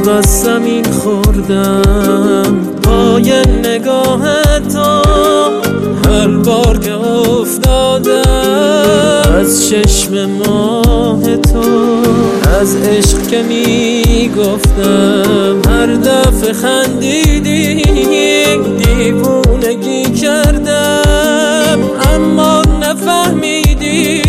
بس زمین خوردم پای نگاه تو، هر بار که افتادم از چشم ماه تو، از عشق که میگفتم هر دفعه خندیدی، دیوونگی کردم اما نفهمیدی.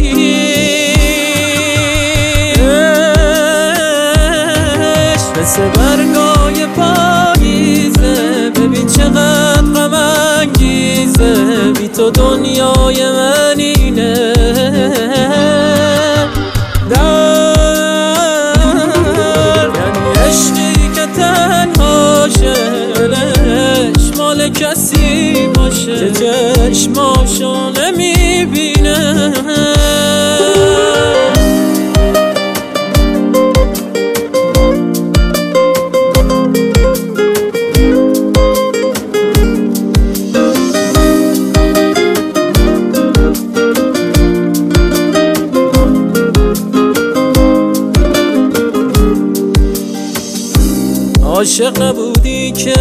مثل برگای پاییزه، ببین چقدر غم انگیزه، بی تو دنیای من اینه. یعنی عشقی که تنهاشه، دلش مال کسی باشه که چشماشو نمیبینه. عاشق نبودی که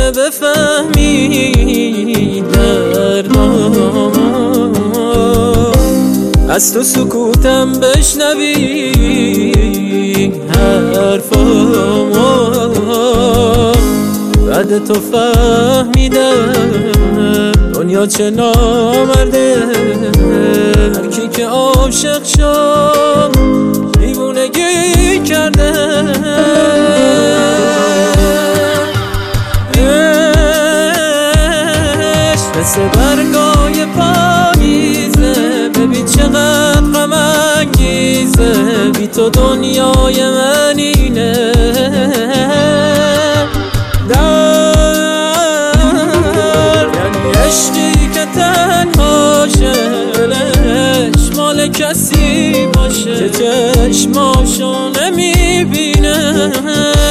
بفهمی دردم، از تو سکوتم بشنوی حرفام، بعد تو فهمیدم دنیا چه نامرده، هر کی که عاشق شد دیوونگی کرده. مثل برگای پاییزه، ببین چقدر غم انگیزه، بی تو دنیای من اینه. یعنی عشقی که تنهاشه، دلش مال کسی باشه که چشماشو نمیبینه.